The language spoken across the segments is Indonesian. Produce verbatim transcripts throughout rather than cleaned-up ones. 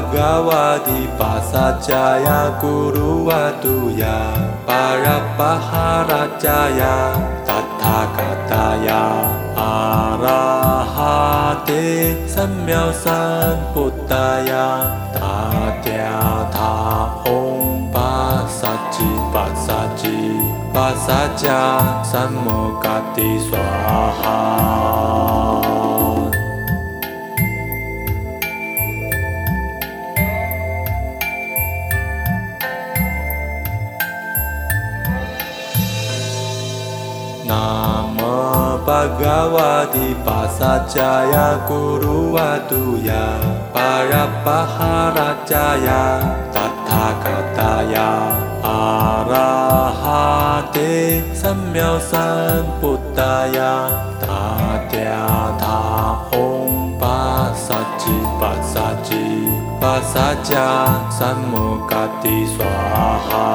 Bhagavati Pasajaya Guru Vatuya Parapaharajaya Tathāgataya Arahate Sammasambuddhaya Tathātha Om Pasaji Pasaji Pasaja Sammokati Swaha Namo Bhagavati Pasajaya Guru Vatuya Parapaharajaya Tathāgataya Arahate Sammasambuddhaya Tathātha Om Pasaji Pasaji Pasaja Sammokati Swaha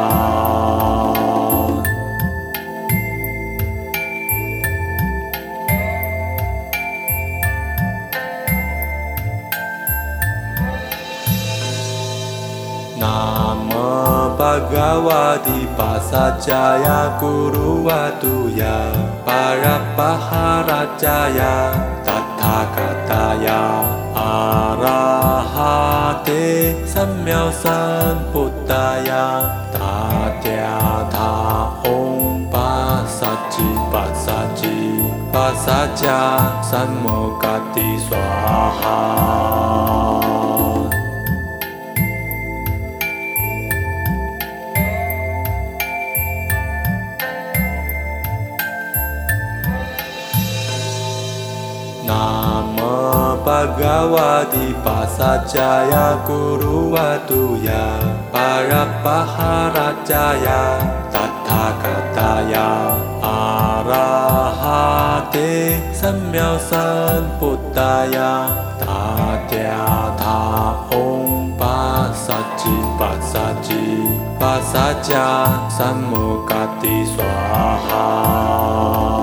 Namo Bhagavati Pasajaya Guru Vatuya Parapaharajaya Tathāgataya Arahate Sammasambuddhaya Tathātha Om Pasaji Pasaji Pasaja Sammokati Swaha Namo Bhagavati Pasajaya Guru Vatuya Parapaharajaya Tathāgataya Arahate Sammasambuddhaya Tathātha Om Pasaji Pasaji Pasaja Sammokati Swaha